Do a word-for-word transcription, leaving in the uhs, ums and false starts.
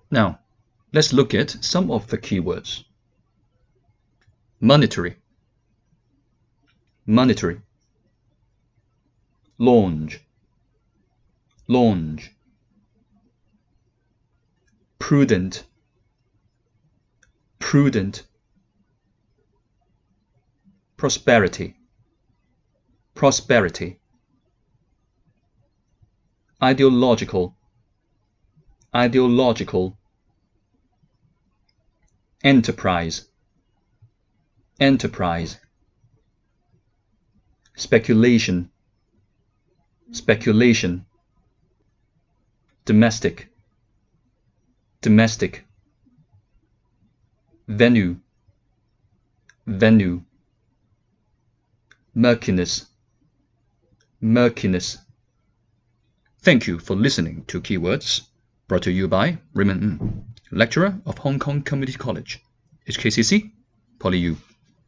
Now, let's look at some of the keywords. Monetary, monetary. Launch, launch. Prudent, prudent. Prosperity, prosperity. Ideological, ideological. Enterprise, enterprise. Speculation, speculation. Domestic, domestic. Venue, venue. Murkiness, murkiness. Thank you for listening to Keywords, brought to you by Raymond Ng, lecturer of Hong Kong Community College, H K C C, Poly U.